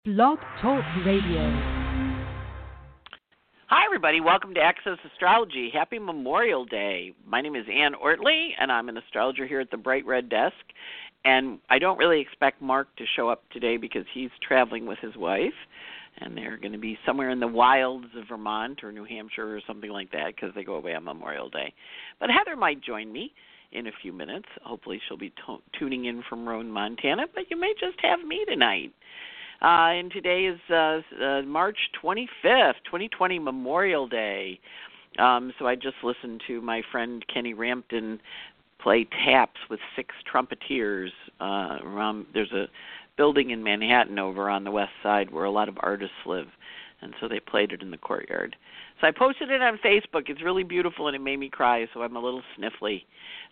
Blog Talk Radio. Hi, everybody. Welcome to Access Astrology. Happy Memorial Day. My name is Ann Ortley, and I'm an astrologer here at the Bright Red Desk. And I don't really expect Mark to show up today because he's traveling with his wife, and they're going to be somewhere in the wilds of Vermont or New Hampshire or something like that because they go away on Memorial Day. But Heather might join me in a few minutes. Hopefully she'll be tuning in from Roane, Montana, but you may just have me tonight. And today is March 25th, 2020, Memorial Day. So I just listened to my friend Kenny Rampton play taps with 6 trumpeteers. There's a building in Manhattan over on the west side where a lot of artists live, and so they played it in the courtyard. So I posted it on Facebook. It's really beautiful, and it made me cry, so I'm a little sniffly.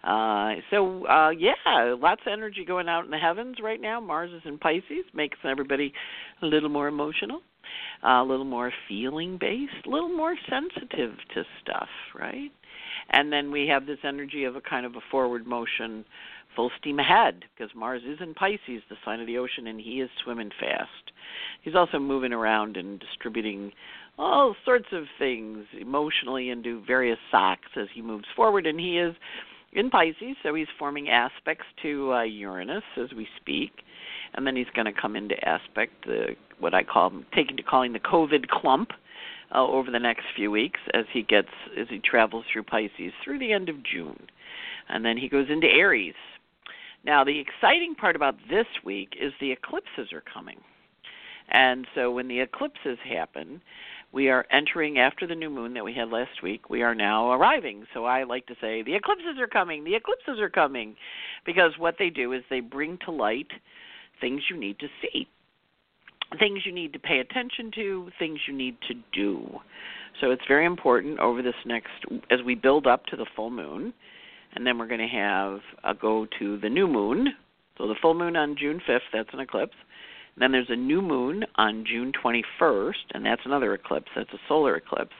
Lots of energy going out in the heavens right now. Mars is in Pisces, makes everybody a little more emotional, a little more feeling-based, a little more sensitive to stuff, right? And then we have this energy of a kind of a forward motion, full steam ahead, because Mars is in Pisces, the sign of the ocean, and he is swimming fast. He's also moving around and distributing all sorts of things emotionally into various socks as he moves forward, and he is in Pisces, so he's forming aspects to Uranus as we speak, and then he's going to come into aspect, what I call, taking to calling the COVID clump, over the next few weeks as he travels through Pisces through the end of June, and then he goes into Aries. Now, the exciting part about this week is the eclipses are coming, and so when the eclipses happen, we are entering after the new moon that we had last week. We are now arriving. So I like to say the eclipses are coming, because what they do is they bring to light things you need to see, things you need to pay attention to, things you need to do. So it's very important over this as we build up to the full moon, and then we're going to have a go to the new moon. So the full moon on June 5th, that's an eclipse. Then there's a new moon on June 21st, and that's another eclipse. That's a solar eclipse.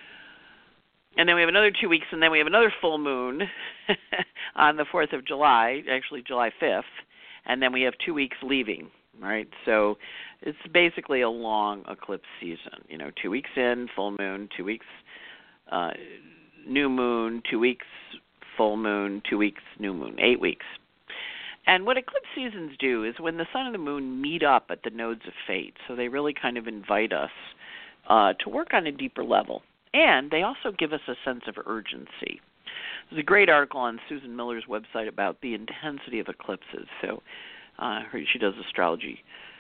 And then we have another 2 weeks, and then we have another full moon on the 4th of July, actually July 5th, and then we have 2 weeks leaving, right? So it's basically a long eclipse season. 2 weeks in, full moon, 2 weeks new moon, 2 weeks full moon, 2 weeks new moon, 8 weeks. And what eclipse seasons do is when the sun and the moon meet up at the nodes of fate, so they really kind of invite us to work on a deeper level. And they also give us a sense of urgency. There's a great article on Susan Miller's website about the intensity of eclipses. So she does Astrology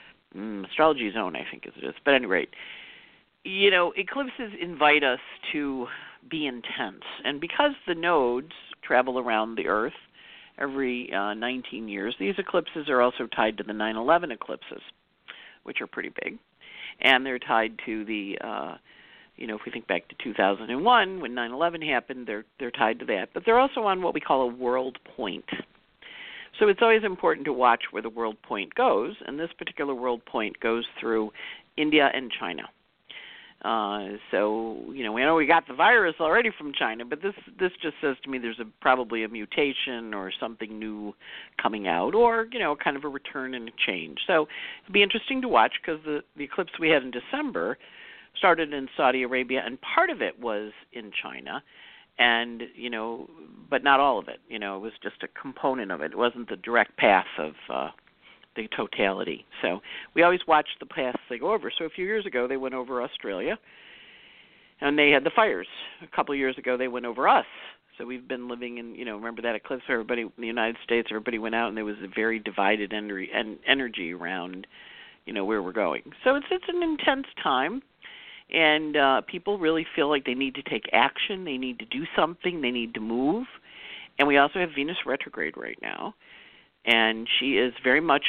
Zone, I think it is. But at any rate, eclipses invite us to be intense. And because the nodes travel around the Earth every 19 years. These eclipses are also tied to the 9/11 eclipses, which are pretty big. And they're tied to the, if we think back to 2001, when 9/11 happened, they're tied to that. But they're also on what we call a world point. So it's always important to watch where the world point goes, and this particular world point goes through India and China. We know we got the virus already from China, but this just says to me there's probably a mutation or something new coming out, or, kind of a return and a change. So it'll be interesting to watch because the eclipse we had in December started in Saudi Arabia, and part of it was in China, and, but not all of it. It was just a component of it. It wasn't the direct path of the totality. So we always watch the paths they go over. So a few years ago, they went over Australia, and they had the fires. A couple of years ago, they went over us. So we've been living in, remember that eclipse where everybody in the United States, everybody went out, and there was a very divided energy around, where we're going. So it's an intense time, and people really feel like they need to take action, they need to do something, they need to move. And we also have Venus retrograde right now. And she is very much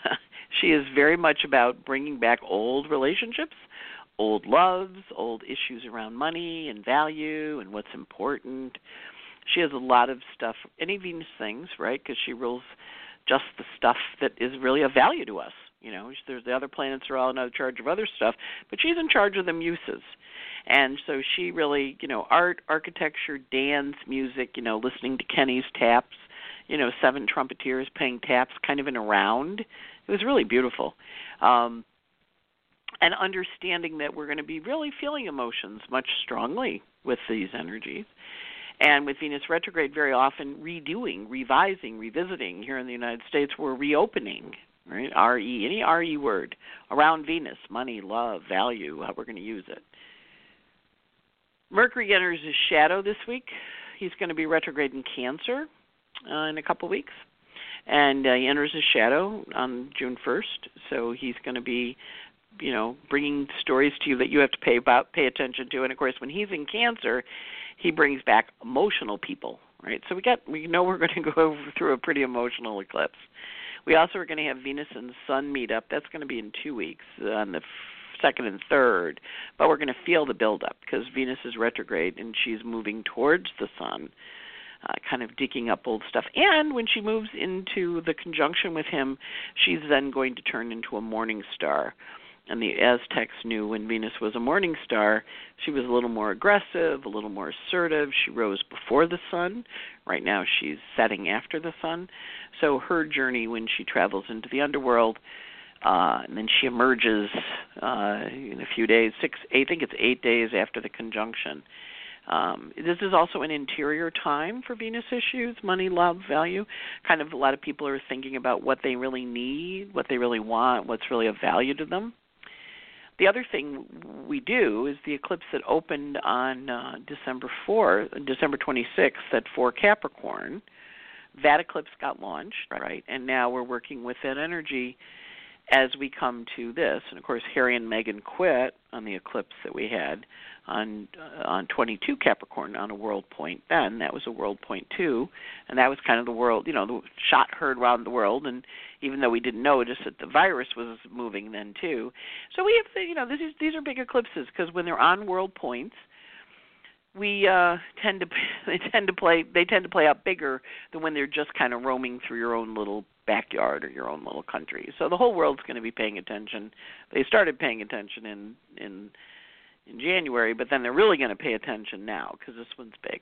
about bringing back old relationships, old loves, old issues around money and value and what's important. She has a lot of stuff, any Venus things, right? Because she rules just the stuff that is really of value to us. There's the other planets are all in charge of other stuff, but she's in charge of the muses. And so she really, art, architecture, dance, music, listening to Kenny's taps, 7 trumpeteers playing taps kind of in a round. It was really beautiful. and understanding that we're going to be really feeling emotions much strongly with these energies. And with Venus retrograde, very often redoing, revising, revisiting. Here in the United States, we're reopening, right? R-E, any R-E word around Venus, money, love, value, how we're going to use it. Mercury enters his shadow this week. He's going to be retrograde in Cancer in a couple weeks. And he enters his shadow on June 1st. So he's going to be, bringing stories to you that you have to pay attention to. And, of course, when he's in Cancer, he brings back emotional people, right? So we know we're going to go through a pretty emotional eclipse. We also are going to have Venus and Sun meet up. That's going to be in 2 weeks on the 2nd and 3rd. But we're going to feel the buildup because Venus is retrograde and she's moving towards the Sun, kind of digging up old stuff. And when she moves into the conjunction with him, she's then going to turn into a morning star. And the Aztecs knew when Venus was a morning star, she was a little more aggressive, a little more assertive. She rose before the sun. Right now she's setting after the sun. So her journey when she travels into the underworld, and then she emerges in a few days, I think it's 8 days after the conjunction. This is also an interior time for Venus issues, money, love, value. Kind of a lot of people are thinking about what they really need, what they really want, what's really of value to them. The other thing we do is the eclipse that opened on December 26th for Capricorn. That eclipse got launched, right? And now we're working with that energy as we come to this. And, of course, Harry and Meghan quit on the eclipse that we had on 22 Capricorn on a world point then. That was a world point 2, and that was kind of the world, the shot heard around the world, and even though we didn't notice that the virus was moving then too. So we have, these are big eclipses because when they're on world points, they tend to play out bigger than when they're just kind of roaming through your own little backyard or your own little country. So the whole world's going to be paying attention. They started paying attention in January, but then they're really going to pay attention now because this one's big.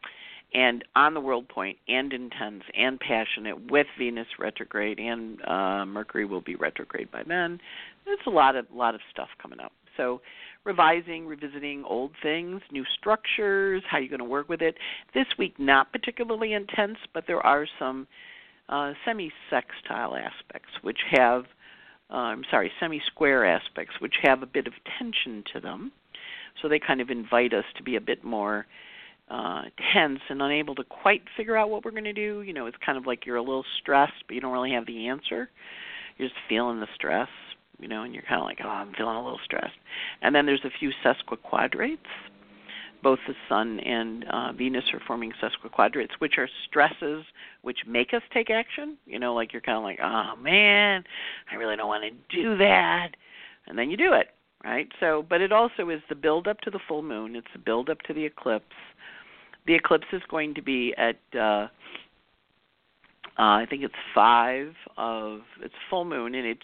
And on the world point and intense and passionate with Venus retrograde, and Mercury will be retrograde by then. There's a lot of stuff coming up. So revising, revisiting old things, new structures, how you're going to work with it. This week, not particularly intense, but there are some semi-sextile aspects, which have, semi-square aspects, which have a bit of tension to them. So they kind of invite us to be a bit more tense and unable to quite figure out what we're going to do. It's kind of like you're a little stressed, but you don't really have the answer. You're just feeling the stress, and you're kind of like, oh, I'm feeling a little stressed. And then there's a few sesquiquadrates. Both the Sun and Venus are forming sesquiquadrates, which are stresses which make us take action. Like you're kind of like, oh, man, I really don't want to do that. And then you do it, right? So, but it also is the build-up to the full moon. It's the build-up to the eclipse. The eclipse is going to be at, I think it's it's full moon, and it's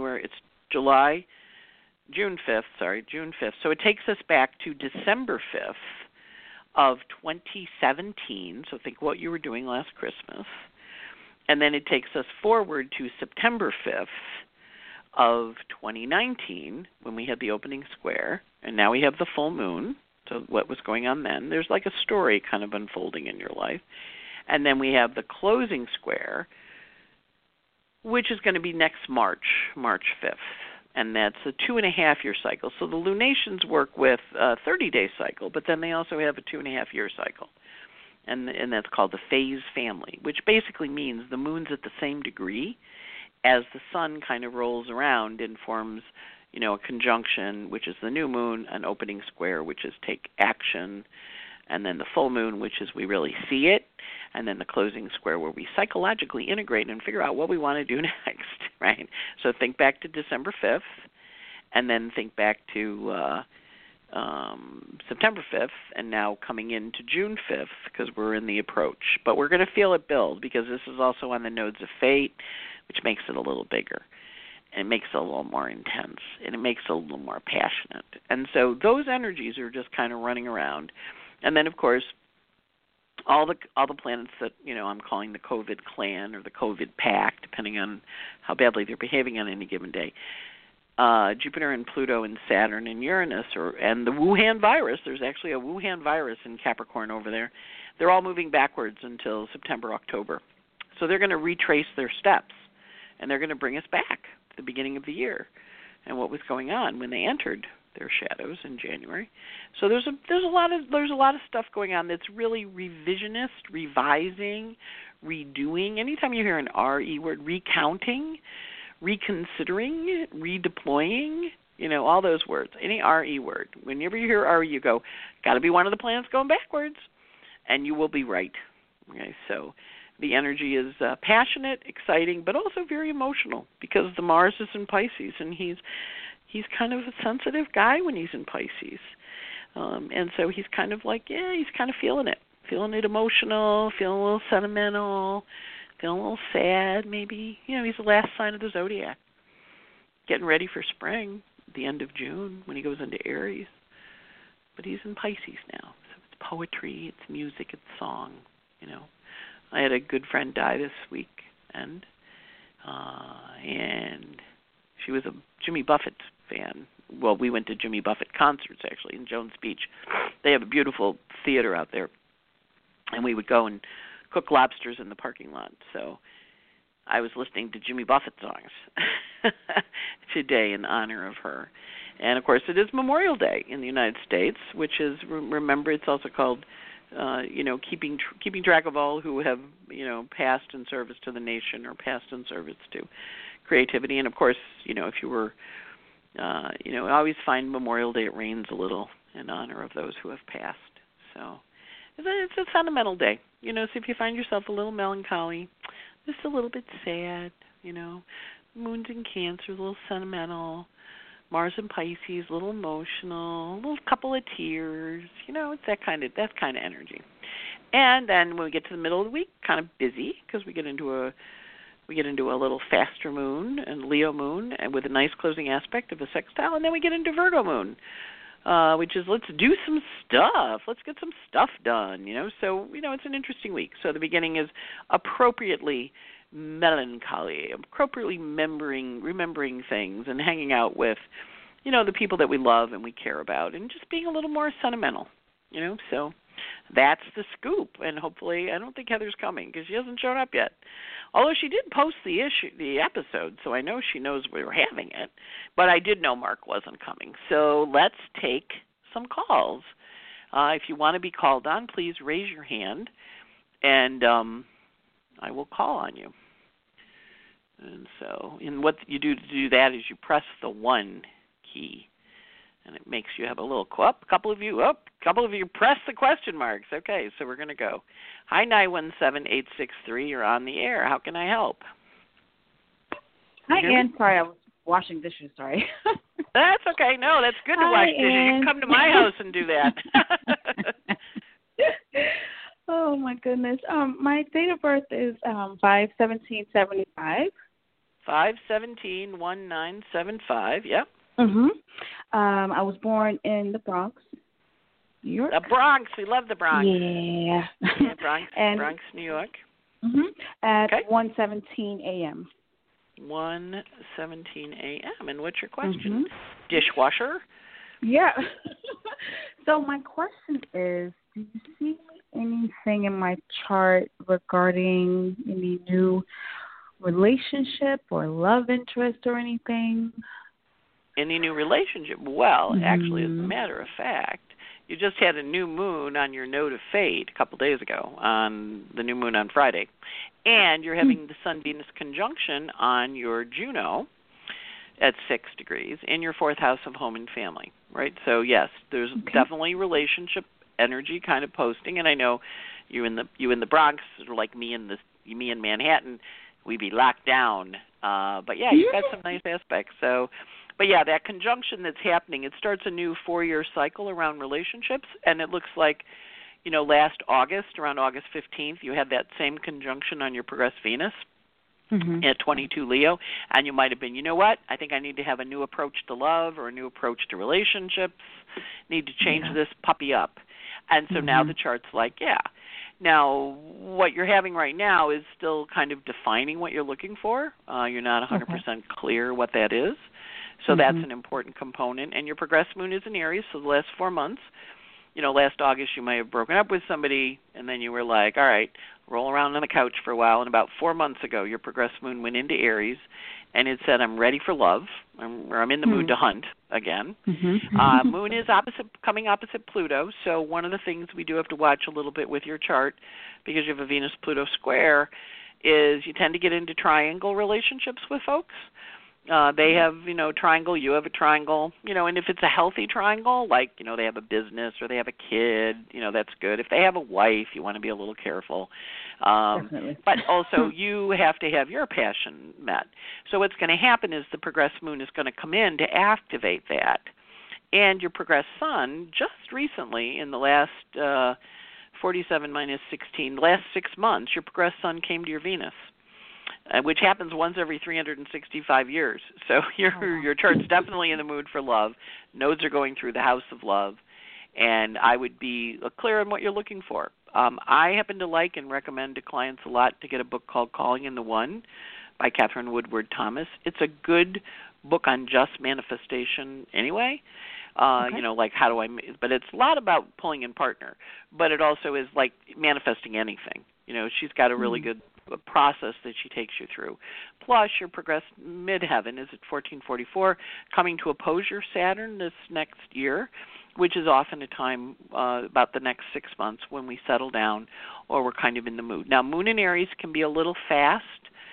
June 5th. So it takes us back to December 5th of 2017. So think what you were doing last Christmas. And then it takes us forward to September 5th of 2019 when we had the opening square. And now we have the full moon. So what was going on then? There's like a story kind of unfolding in your life. And then we have the closing square, which is going to be next March 5th. And that's a 2.5-year cycle. So the lunations work with a 30-day cycle, but then they also have a 2.5-year cycle. And that's called the phase family, which basically means the moon's at the same degree as the sun kind of rolls around and forms, a conjunction, which is the new moon, an opening square, which is take action, and then the full moon, which is we really see it, and then the closing square where we psychologically integrate and figure out what we want to do next, right? So think back to December 5th, and then think back to September 5th, and now coming into June 5th because we're in the approach. But we're going to feel it build because this is also on the nodes of fate, which makes it a little bigger. And it makes it a little more intense, and it makes it a little more passionate. And so those energies are just kind of running around. And then, of course, all the planets that, I'm calling the COVID clan or the COVID pack, depending on how badly they're behaving on any given day, Jupiter and Pluto and Saturn and Uranus, and the Wuhan virus. There's actually a Wuhan virus in Capricorn over there. They're all moving backwards until September, October. So they're going to retrace their steps, and they're going to bring us back to the beginning of the year and what was going on when they entered their shadows in January. So there's a lot of stuff going on that's really revisionist, revising, redoing. Anytime you hear an RE word, recounting, reconsidering, redeploying, all those words, any RE word. Whenever you hear RE, you go, got to be one of the planets going backwards, and you will be right. Okay, so the energy is passionate, exciting, but also very emotional because the Mars is in Pisces, and he's kind of a sensitive guy when he's in Pisces. And so he's kind of like, he's kind of feeling it emotional, feeling a little sentimental, feeling a little sad maybe. He's the last sign of the zodiac, getting ready for spring, the end of June when he goes into Aries. But he's in Pisces now, so it's poetry, it's music, it's song, I had a good friend die this week, and she was a Jimmy Buffett fan. Well, we went to Jimmy Buffett concerts, actually, in Jones Beach. They have a beautiful theater out there, and we would go and cook lobsters in the parking lot. So I was listening to Jimmy Buffett songs today in honor of her. And, of course, it is Memorial Day in the United States, which is, remember, it's also called keeping track of all who have, passed in service to the nation or passed in service to creativity. And, of course, if you were, I always find Memorial Day, it rains a little in honor of those who have passed. So it's a sentimental day. So if you find yourself a little melancholy, just a little bit sad, Moon's in Cancer, a little sentimental, Mars in Pisces, a little emotional, a little couple of tears, it's that kind of energy. And then when we get to the middle of the week, kind of busy because we get into a little faster moon and Leo moon, and with a nice closing aspect of a sextile, and then we get into Virgo moon, which is let's do some stuff, let's get some stuff done, So it's an interesting week. So the beginning is appropriately melancholy, appropriately remembering things and hanging out with, the people that we love and we care about, and just being a little more sentimental, So that's the scoop, and hopefully, I don't think Heather's coming because she hasn't shown up yet. Although she did post the episode, so I know she knows we were having it. But I did know Mark wasn't coming. So let's take some calls. If you want to be called on, please raise your hand, and I will call on you. And so, what you do to do that is you press the 1 key, and it makes you have a little a couple of you press the question marks. Okay, so we're going to go. Hi, 917-863. You're on the air. How can I help? Hi, Ann. Sorry, I was washing dishes. Sorry. That's okay. No, that's good to wash dishes. You can come to my house and do that. Oh my goodness. My date of birth is 5/17/75. 5/17/1975. Yep. I was born in the Bronx, New York. The Bronx. We love the Bronx. Yeah. Bronx, New York. At 1:17 a.m. 1:17 a.m. And what's your question? Dishwasher? Yeah. So my question is, do you see anything in my chart regarding any new relationship or love interest or anything? Any new relationship? Well, actually, as a matter of fact, you just had a new moon on your node of fate a couple days ago, on the new moon on Friday. And you're having the Sun-Venus conjunction on your Juno at 6 degrees in your 4th house of home and family, right? So, yes, there's definitely relationship energy kind of posting. And I know you in the Bronx, like me in Manhattan, we'd be locked down. But, yeah, you've got some nice aspects. So, but, yeah, that conjunction that's happening, it starts a new 4-year cycle around relationships, and it looks like, last August, around August 15th, you had that same conjunction on your progressed Venus at 22 Leo, and you might have been, I think I need to have a new approach to love or a new approach to relationships, need to change this puppy up. And so now the chart's like, Now, what you're having right now is still kind of defining what you're looking for. You're not 100% clear what that is. So that's an important component. And your progressed moon is in Aries, so the last 4 months. Last August you might have broken up with somebody, and then you were like, all right, roll around on the couch for a while. And about 4 months ago, your progressed moon went into Aries, and it said, I'm ready for love, or I'm in the mood to hunt again. Moon is coming opposite Pluto, so one of the things we do have to watch a little bit with your chart, because you have a Venus-Pluto square, is you tend to get into triangle relationships with folks. They have, triangle, you have a triangle, and if it's a healthy triangle, like, they have a business or they have a kid, that's good. If they have a wife, you want to be a little careful. Definitely. But also you have to have your passion met. So what's going to happen is the progressed moon is going to come in to activate that. And your progressed sun, just recently in the last 47 minus 16, last 6 months, your progressed sun came to your Venus. Which happens once every 365 years. So your chart's definitely in the mood for love. Nodes are going through the house of love, and I would be clear on what you're looking for. I happen to like and recommend to clients a lot to get a book called Calling in the One by Catherine Woodward Thomas. It's a good book on just manifestation anyway. Like how do I, but it's a lot about pulling in partner, but it also is like manifesting anything. She's got a really good process that she takes you through. Plus, your progressed midheaven is at 1444, coming to oppose your Saturn this next year, which is often a time about the next 6 months when we settle down or we're kind of in the mood. Now, Moon in Aries can be a little fast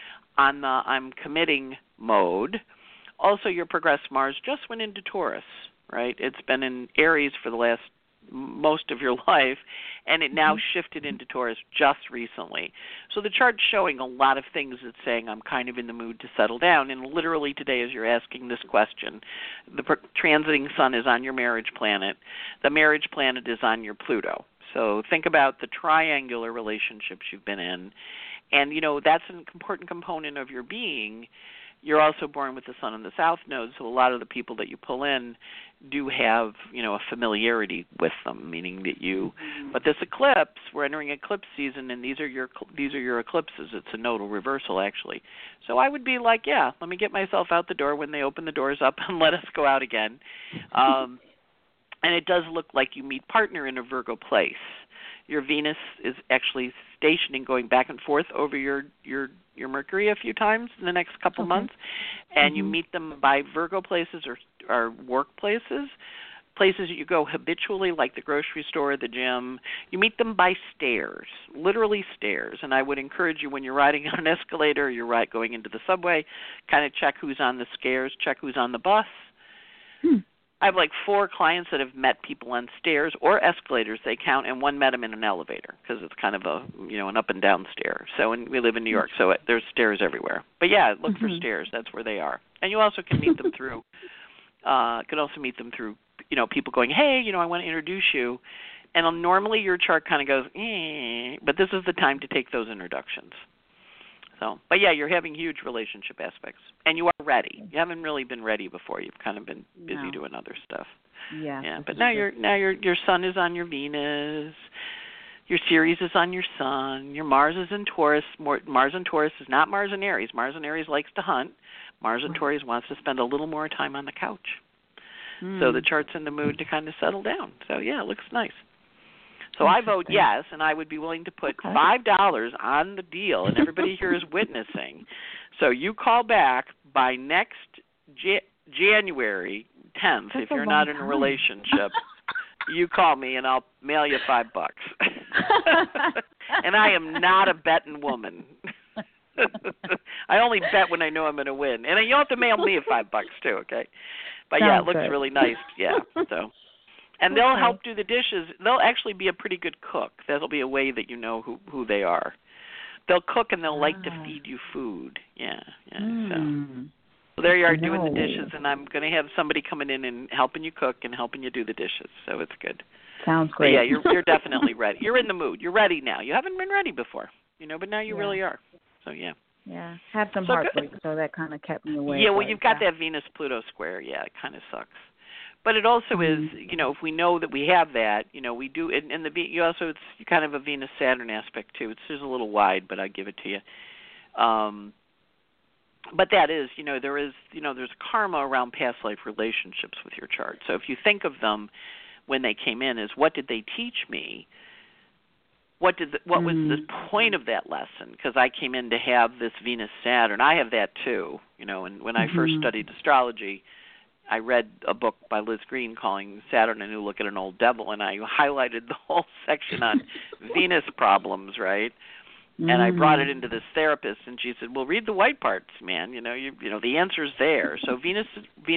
on the I'm committing mode. Also, your progressed Mars just went into Taurus, right? It's been in Aries for the last most of your life, and it now shifted into Taurus just recently. So the chart's showing a lot of things that's saying I'm kind of in the mood to settle down, and literally today as you're asking this question, the transiting sun is on your marriage planet. The marriage planet is on your Pluto. So think about the triangular relationships you've been in, and that's an important component of your being. You're also born with the sun in the south node, so a lot of the people that you pull in do have, a familiarity with them, meaning that you. But this eclipse, we're entering eclipse season, and these are your eclipses. It's a nodal reversal, actually. So I would be like, yeah, let me get myself out the door when they open the doors up and let us go out again. And it does look like you meet partner in a Virgo place. Your Venus is actually stationing, going back and forth over your Mercury a few times in the next couple months, and you meet them by Virgo places or workplaces, places that you go habitually, like the grocery store, the gym. You meet them by stairs, literally stairs. And I would encourage you when you're riding on an escalator or you're going into the subway, kind of check who's on the stairs, check who's on the bus. I have like 4 clients that have met people on stairs or escalators, they count, and one met them in an elevator because it's kind of a, an up and down stair. So we live in New York, so there's stairs everywhere. But yeah, look for stairs. That's where they are. And you also can meet them through, people going, hey, I want to introduce you. And normally your chart kind of goes, but this is the time to take those introductions. So, but yeah, you're having huge relationship aspects, and you are ready. You haven't really been ready before. You've kind of been busy doing other stuff. Yeah. But now your sun is on your Venus. Your Ceres is on your Sun. Your Mars is in Taurus. Mars in Taurus is not Mars in Aries. Mars in Aries likes to hunt. Mars in Taurus wants to spend a little more time on the couch. So the chart's in the mood to kind of settle down. So yeah, it looks nice. So I vote yes, and I would be willing to put $5 on the deal, and everybody here is witnessing. So you call back by next January 10th if you're not in a relationship. You call me, and I'll mail you $5. And I am not a betting woman. I only bet when I know I'm going to win. And you have to mail me $5 too, okay? But yeah, it looks really nice. Yeah, so. And they'll help do the dishes. They'll actually be a pretty good cook. That'll be a way that you know who they are. They'll cook and they'll like to feed you food. Yeah. So there you are doing the dishes, and I'm going to have somebody coming in and helping you cook and helping you do the dishes. So it's good. Sounds great. But yeah, you're definitely ready. You're in the mood. You're ready now. You haven't been ready before, but now you really are. So yeah. Yeah, had some heartbreak, so that kind of kept me away. Yeah, well, you've got that Venus-Pluto square. Yeah, it kind of sucks. But it also is, if we know that we have that, we do. And you also, it's kind of a Venus-Saturn aspect too. It's just a little wide, but I give it to you. but that is, there's karma around past life relationships with your chart. So if you think of them when they came in as what did they teach me? What was the point of that lesson? Because I came in to have this Venus Saturn. I have that too, and when I first studied astrology, I read a book by Liz Green calling Saturn a New Look at an Old Devil, and I highlighted the whole section on Venus problems, right? And I brought it into this therapist, and she said, "Well, read the white parts, man. The answer's there." So Venus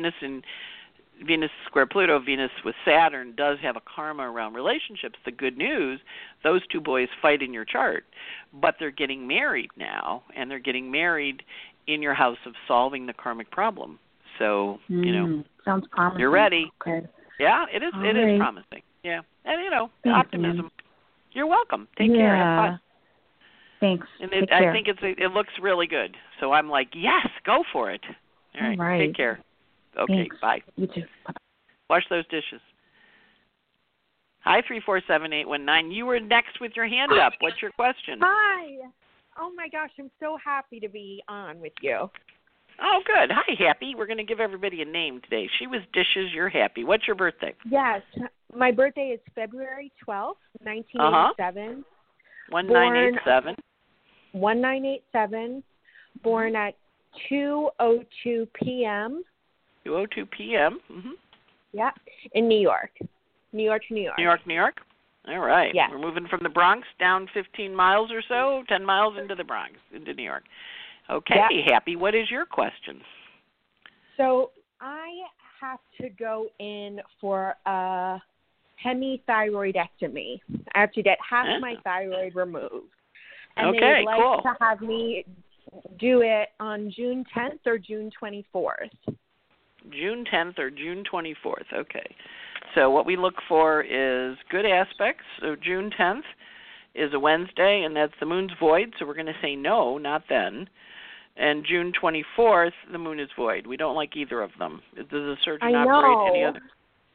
square Pluto, Venus with Saturn does have a karma around relationships. The good news, those two boys fight in your chart, but they're getting married now, and they're getting married in your house of solving the karmic problem. So, sounds promising. You're ready. Okay. Yeah, it is. It is promising. Yeah, and Thanks, optimism. man. You're welcome. Take care. Have fun. Thanks. And Take care. I think it looks really good. So I'm like, yes, go for it. All right. Take care. Okay. Thanks. Bye. You too. Bye. Wash those dishes. Hi, 347-819. You were next with your hand up. What's your question? Hi. Oh my gosh, I'm so happy to be on with you. Oh, good. Hi, Happy. We're going to give everybody a name today. She was Dishes, you're Happy. What's your birthday? Yes. My birthday is February 12th, 1987. 1987. 1987. Born at 2:02 p.m. 2:02 p.m. Yeah, in New York. New York. New York. All right. Yeah. We're moving from the Bronx down 15 miles or so, 10 miles into the Bronx, into New York. Okay, Happy. What is your question? So I have to go in for a hemithyroidectomy. I have to get half my thyroid removed. And they would like to have me do it on June 10th or June 24th. June 10th or June 24th. Okay. So what we look for is good aspects. So June 10th is a Wednesday, and that's the moon's void, so we're going to say no, not then. And June 24th, the moon is void. We don't like either of them. Does the surgeon operate any other?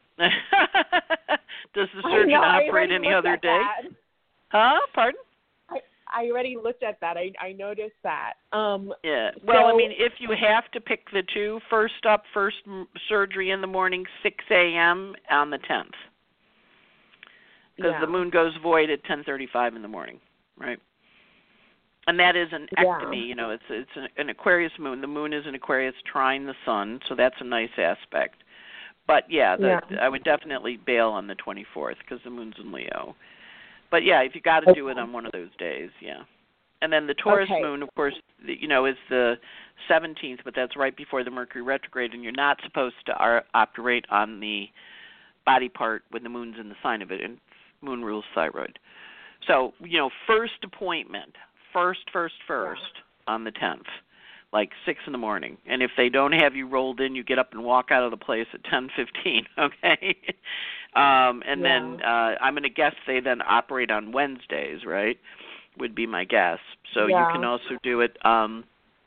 Does the surgeon operate any other day? Huh? Pardon? I already looked at that. I noticed that. Yeah. Well, I mean, if you have to pick the two, first surgery in the morning, 6 a.m. on the 10th. Because the moon goes void at 10:35 in the morning, right? And that is an ectomy. It's an Aquarius moon. The moon is an Aquarius trine the sun, so that's a nice aspect. But, I would definitely bail on the 24th because the moon's in Leo. But, if you got to do it on one of those days, And then the Taurus moon, of course, is the 17th, but that's right before the Mercury retrograde, and you're not supposed to operate on the body part when the moon's in the sign of it, and moon rules thyroid. So, first appointment, first on the 10th, like 6 in the morning. And if they don't have you rolled in, you get up and walk out of the place at 10:15, okay? Then I'm going to guess they then operate on Wednesdays, right, would be my guess. So you can also do it and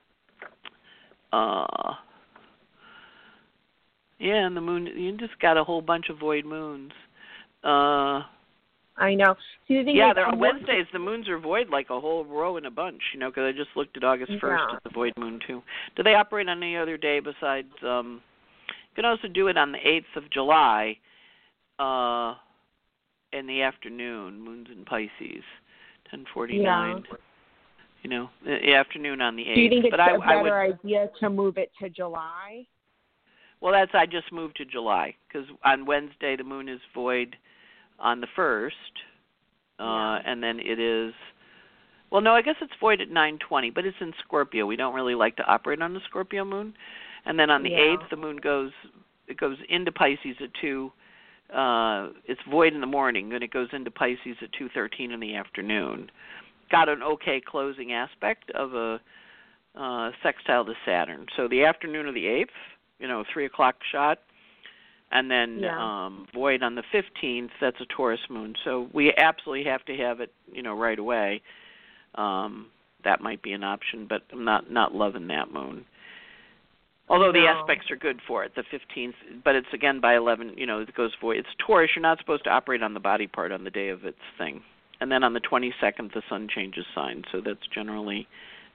the moon, you just got a whole bunch of void moons. I know. They're on Wednesdays. The moons are void like a whole row in a bunch, because I just looked at August 1st at the void moon, too. Do they operate on any other day besides, you can also do it on the 8th of July in the afternoon, moon's in Pisces, 10:49. The afternoon on the 8th. Do you think it's a better idea to move it to July? Well, I just moved to July, because on Wednesday the moon is void on the 1st, and then it is, well, no, I guess it's void at 9:20, but it's in Scorpio. We don't really like to operate on the Scorpio moon. And then on the 8th, the moon goes into Pisces at 2. It's void in the morning, and it goes into Pisces at 2:13 in the afternoon. Got an okay closing aspect of a sextile to Saturn. So the afternoon of the 8th, 3 o'clock shot. And then void on the 15th, that's a Taurus moon. So we absolutely have to have it, right away. That might be an option, but I'm not loving that moon. Although the aspects are good for it, the 15th, but it's again by 11, it goes void. It's Taurus. You're not supposed to operate on the body part on the day of its thing. And then on the 22nd, the sun changes sign, so that's generally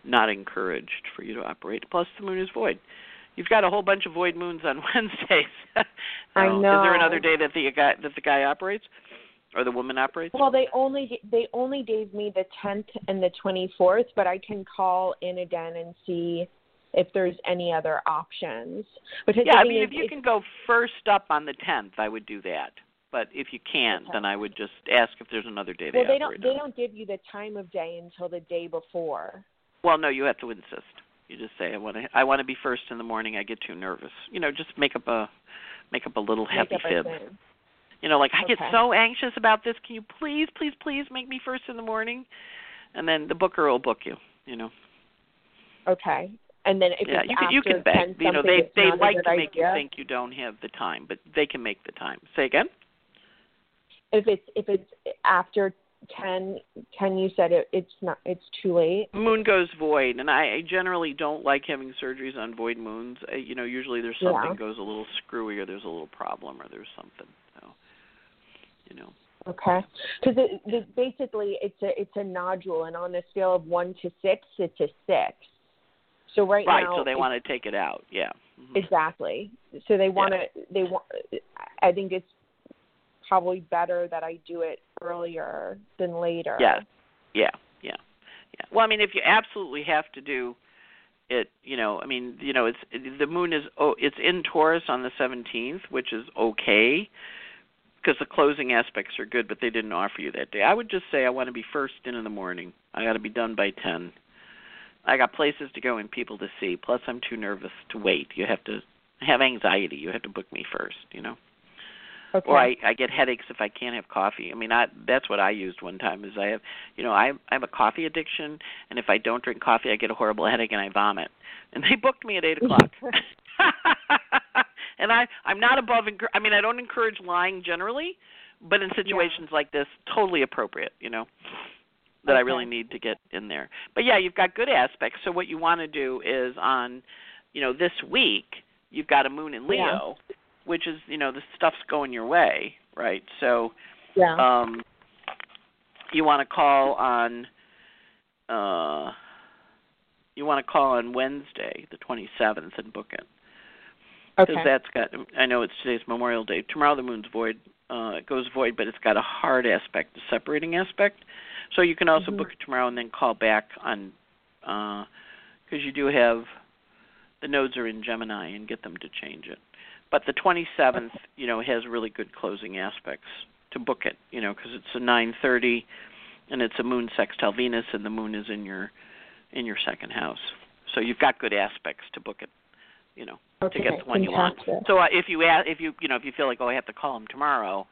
not encouraged for you to operate. Plus, the moon is void. You've got a whole bunch of void moons on Wednesdays. I know. Is there another day that the guy operates, or the woman operates? Well, they only gave me the 10th and the 24th, but I can call in again and see if there's any other options. Because yeah, I mean, if you can go first up on the 10th, I would do that. But if you can't, then I would just ask if there's another day. Well, they don't give you the time of day until the day before. Well, no, you have to insist. You just say, I want to be first in the morning. I get too nervous. Just make up a little happy fib. I get so anxious about this. Can you please, please, please make me first in the morning? And then the booker will book you. Okay. And then if it's you can beg. 10, they like to make idea. You think you don't have the time, but they can make the time. Say again. If it's after 10, you said it's too late. Moon goes void, and I generally don't like having surgeries on void moons. Usually there's something goes a little screwy, or there's a little problem, or there's something. So, Okay, because basically it's a nodule, and on a scale of 1 to 6, it's a 6. So right now, so they want to take it out. Yeah. Mm-hmm. Exactly. So they want to. I think it's probably better that I do it earlier than later. Yeah. Well, I mean, if you absolutely have to do it, it's the moon it's in Taurus on the 17th, which is okay because the closing aspects are good, but they didn't offer you that day. I would just say I want to be first in the morning. I got to be done by 10. I got places to go and people to see. Plus, I'm too nervous to wait. You have to have anxiety. You have to book me first, Okay. Or I get headaches if I can't have coffee. I mean, that's what I used one time. Is I have a coffee addiction, and if I don't drink coffee, I get a horrible headache and I vomit. And they booked me at 8:00. And I'm not above. I don't encourage lying generally, but in situations like this, totally appropriate. That I really need to get in there. But yeah, you've got good aspects. So what you want to do is on, this week, you've got a moon in Leo, which is, the stuff's going your way, right? So you want to call on Wednesday, the 27th, and book it. Because that's got, I know it's today's Memorial Day. Tomorrow the moon's void. It goes void, but it's got a hard aspect, a separating aspect. So you can also book it tomorrow and then call back on, because you do have, the nodes are in Gemini, and get them to change it. But the 27th, has really good closing aspects to book it, because it's a 9:30, and it's a moon sextile Venus, and the moon is in your second house. So you've got good aspects to book it, to get the one you want. So if you feel like, I have to call him tomorrow,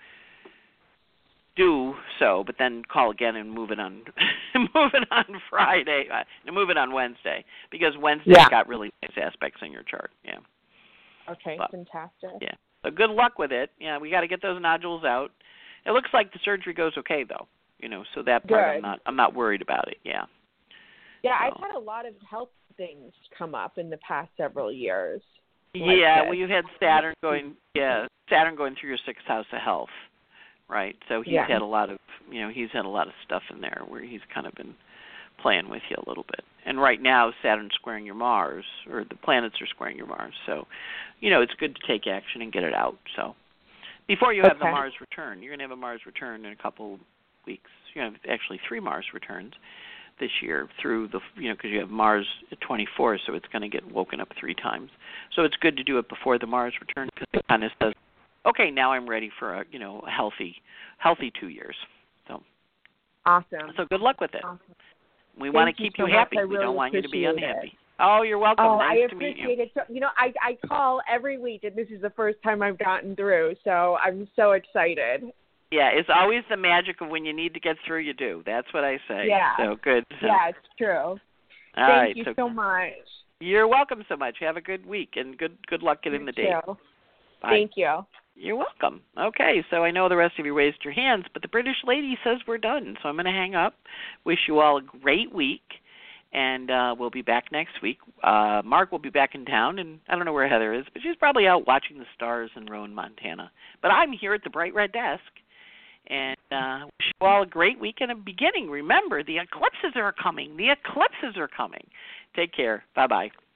do so, but then call again and move it on Friday, move it on Wednesday, because Wednesday's got really nice aspects in your chart. Yeah. Okay, fantastic. Yeah. So good luck with it. Yeah, we got to get those nodules out. It looks like the surgery goes okay though. So that part I'm not worried about it. Yeah. Yeah, I've had a lot of health things come up in the past several years. Well, you had Saturn going through your sixth house of health. Right, so he's had a lot of, stuff in there where he's kind of been playing with you a little bit. And right now, Saturn's squaring your Mars, or the planets are squaring your Mars. So, it's good to take action and get it out. So, before you have the Mars return, you're going to have a Mars return in a couple weeks. You're going to have actually 3 Mars returns this year through the, because you have Mars at 24, so it's going to get woken up 3 times. So it's good to do it before the Mars return, because it kind of says, okay, now I'm ready for a healthy 2 years. So awesome. So good luck with it. Awesome. We want to keep you happy. We don't want you to be unhappy. Oh, you're welcome. Nice to meet you. I appreciate it. So, I call every week, and this is the first time I've gotten through, so I'm so excited. Yeah, it's always the magic of when you need to get through, you do. That's what I say. Yeah. So good. Yeah, it's true. Thank you so much. You're welcome so much. Have a good week, and good luck getting the date. Bye. Thank you. You're welcome. Okay, so I know the rest of you raised your hands, but the British lady says we're done, so I'm going to hang up. Wish you all a great week, and we'll be back next week. Mark will be back in town, and I don't know where Heather is, but she's probably out watching the stars in Rowan, Montana. But I'm here at the Bright Red Desk, And wish you all a great weekend of beginning. Remember, the eclipses are coming. The eclipses are coming. Take care. Bye-bye.